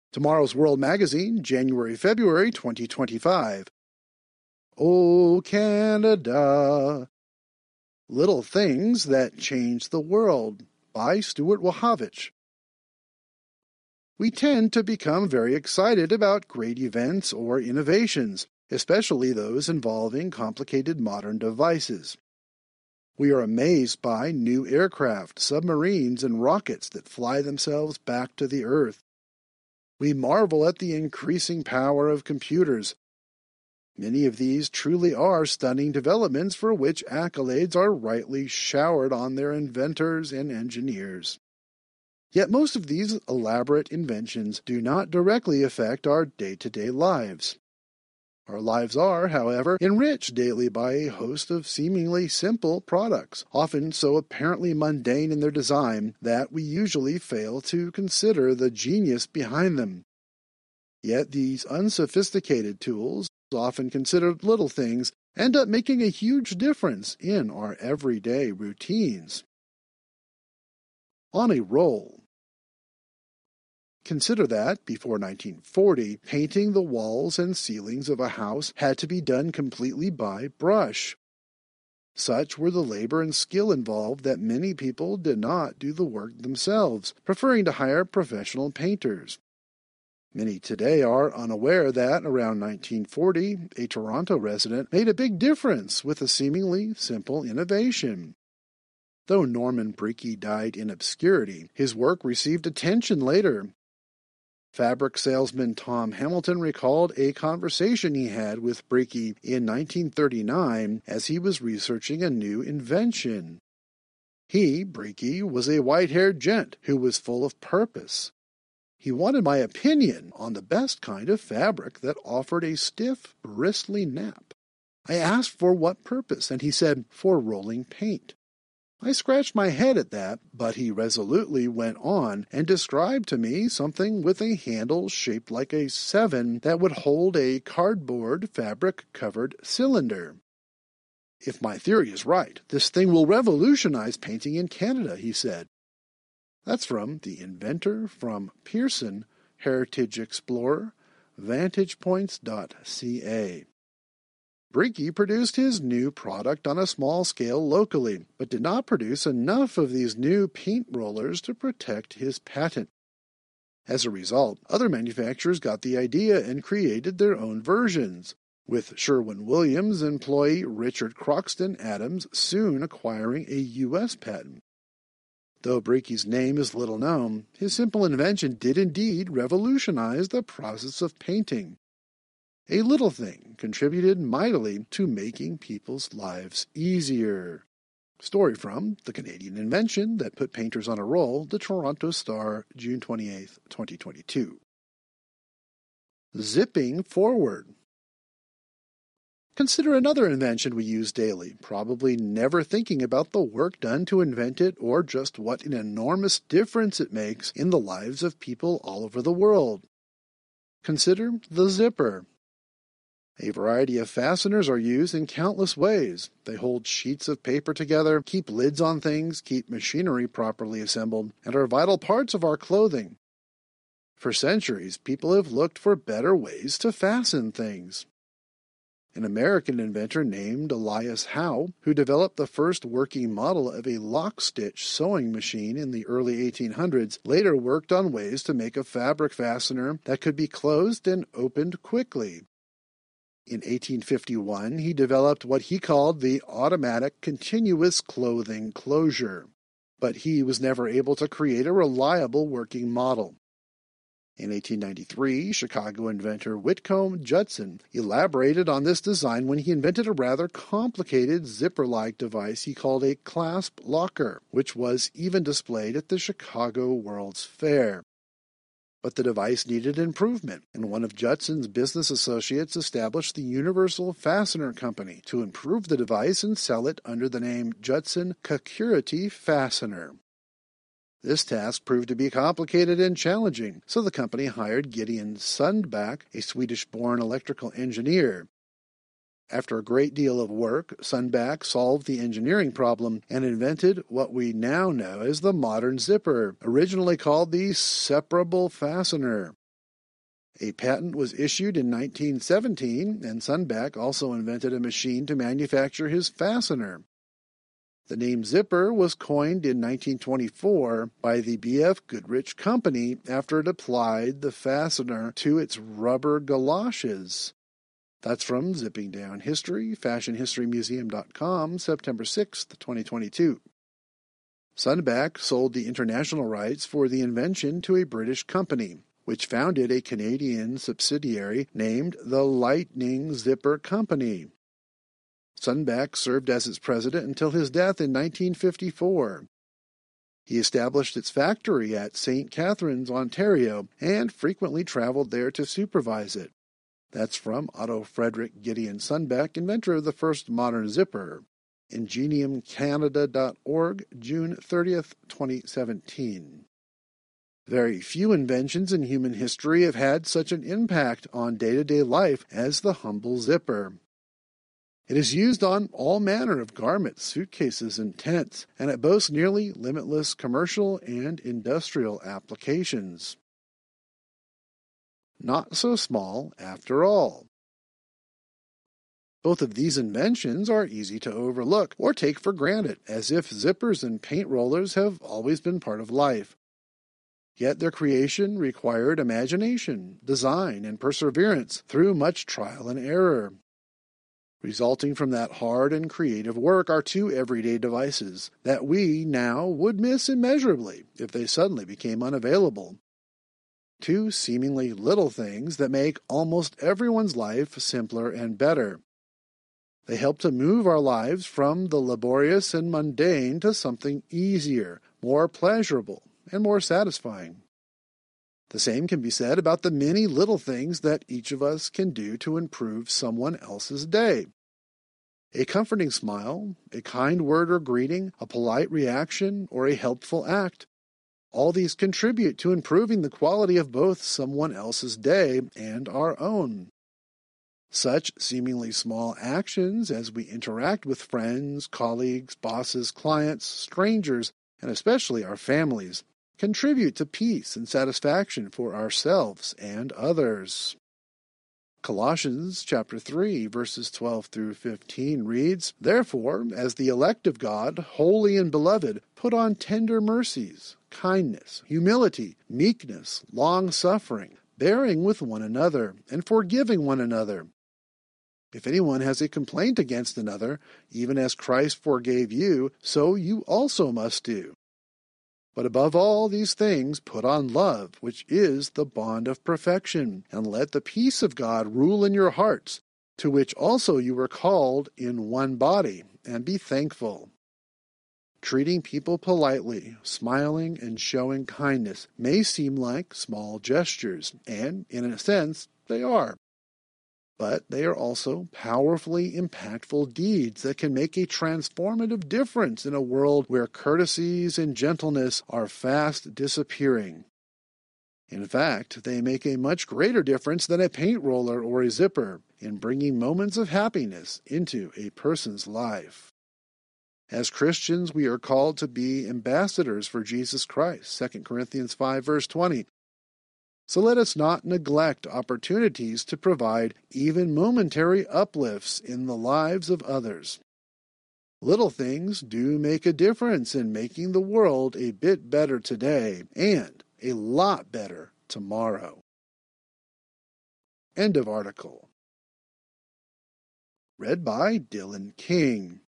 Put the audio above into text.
Tomorrow's World Magazine, January-February 2025. Oh, Canada! Little Things That Change the World by Stuart Wachowicz. We tend to become very excited about great events or innovations, especially those involving complicated modern devices. We are amazed by new aircraft, submarines, and rockets that fly themselves back to the Earth. We marvel at the increasing power of computers. Many of these truly are stunning developments for which accolades are rightly showered on their inventors and engineers. Yet most of these elaborate inventions do not directly affect our day-to-day lives. Our lives are, however, enriched daily by a host of seemingly simple products, often so apparently mundane in their design that we usually fail to consider the genius behind them. Yet these unsophisticated tools, often considered little things, end up making a huge difference in our everyday routines. On a roll. Consider that, before 1940, painting the walls and ceilings of a house had to be done completely by brush. Such were the labor and skill involved that many people did not do the work themselves, preferring to hire professional painters. Many today are unaware that, around 1940, a Toronto resident made a big difference with a seemingly simple innovation. Though Norman Brieke died in obscurity, his work received attention later. Fabric salesman Tom Hamilton recalled a conversation he had with Brieke in 1939 as he was researching a new invention. He, Brieke, was a white-haired gent who was full of purpose. He wanted my opinion on the best kind of fabric that offered a stiff, bristly nap. I asked for what purpose, and he said, for rolling paint. I scratched my head at that, but he resolutely went on and described to me something with a handle shaped like a 7 that would hold a cardboard fabric-covered cylinder. If my theory is right, this thing will revolutionize painting in Canada, he said. That's from The Inventor from Pearson, Heritage Explorer, vantagepoints.ca. Brieke produced his new product on a small scale locally, but did not produce enough of these new paint rollers to protect his patent. As a result, other manufacturers got the idea and created their own versions, with Sherwin-Williams employee Richard Croxton Adams soon acquiring a U.S. patent. Though Brieke's name is little known, his simple invention did indeed revolutionize the process of painting. A little thing contributed mightily to making people's lives easier. Story from The Canadian Invention That Put Painters on a Roll, The Toronto Star, June 28, 2022. Zipping forward. Consider another invention we use daily, probably never thinking about the work done to invent it or just what an enormous difference it makes in the lives of people all over the world. Consider the zipper. A variety of fasteners are used in countless ways. They hold sheets of paper together, keep lids on things, keep machinery properly assembled, and are vital parts of our clothing. For centuries, people have looked for better ways to fasten things. An American inventor named Elias Howe, who developed the first working model of a lock-stitch sewing machine in the early 1800s, later worked on ways to make a fabric fastener that could be closed and opened quickly. In 1851, he developed what he called the automatic continuous clothing closure, but he was never able to create a reliable working model. In 1893, Chicago inventor Whitcomb Judson elaborated on this design when he invented a rather complicated zipper-like device he called a clasp locker, which was even displayed at the Chicago World's Fair. But the device needed improvement, and one of Judson's business associates established the Universal Fastener Company to improve the device and sell it under the name Judson Security Fastener. This task proved to be complicated and challenging, so the company hired Gideon Sundback, a Swedish-born electrical engineer. After a great deal of work, Sundback solved the engineering problem and invented what we now know as the modern zipper, originally called the separable fastener. A patent was issued in 1917, and Sundback also invented a machine to manufacture his fastener. The name zipper was coined in 1924 by the B.F. Goodrich Company after it applied the fastener to its rubber galoshes. That's from Zipping Down History, fashionhistorymuseum.com, September 6, 2022. Sundback sold the international rights for the invention to a British company, which founded a Canadian subsidiary named the Lightning Zipper Company. Sundback served as its president until his death in 1954. He established its factory at St. Catharines, Ontario, and frequently traveled there to supervise it. That's from Otto Frederick Gideon Sundback, inventor of the first modern zipper. IngeniumCanada.org, June 30th, 2017. Very few inventions in human history have had such an impact on day-to-day life as the humble zipper. It is used on all manner of garments, suitcases, and tents, and it boasts nearly limitless commercial and industrial applications. Not so small after all. Both of these inventions are easy to overlook or take for granted, as if zippers and paint rollers have always been part of life. Yet their creation required imagination, design, and perseverance through much trial and error. Resulting from that hard and creative work are two everyday devices that we now would miss immeasurably if they suddenly became unavailable. Two seemingly little things that make almost everyone's life simpler and better. They help to move our lives from the laborious and mundane to something easier, more pleasurable, and more satisfying. The same can be said about the many little things that each of us can do to improve someone else's day. A comforting smile, a kind word or greeting, a polite reaction, or a helpful act. All these contribute to improving the quality of both someone else's day and our own. Such seemingly small actions as we interact with friends, colleagues, bosses, clients, strangers, and especially our families, contribute to peace and satisfaction for ourselves and others. Colossians chapter 3, verses 12 through 15 reads, "Therefore, as the elect of God, holy and beloved, put on tender mercies, kindness, humility, meekness, long-suffering, bearing with one another, and forgiving one another. If anyone has a complaint against another, even as Christ forgave you, so you also must do. But above all these things put on love, which is the bond of perfection, and let the peace of God rule in your hearts, to which also you were called in one body, and be thankful." Treating people politely, smiling, and showing kindness may seem like small gestures, and, in a sense, they are. But they are also powerfully impactful deeds that can make a transformative difference in a world where courtesies and gentleness are fast disappearing. In fact, they make a much greater difference than a paint roller or a zipper in bringing moments of happiness into a person's life. As Christians, we are called to be ambassadors for Jesus Christ, 2 Corinthians 5, verse 20. So let us not neglect opportunities to provide even momentary uplifts in the lives of others. Little things do make a difference in making the world a bit better today and a lot better tomorrow. End of article. Read by Dylan King.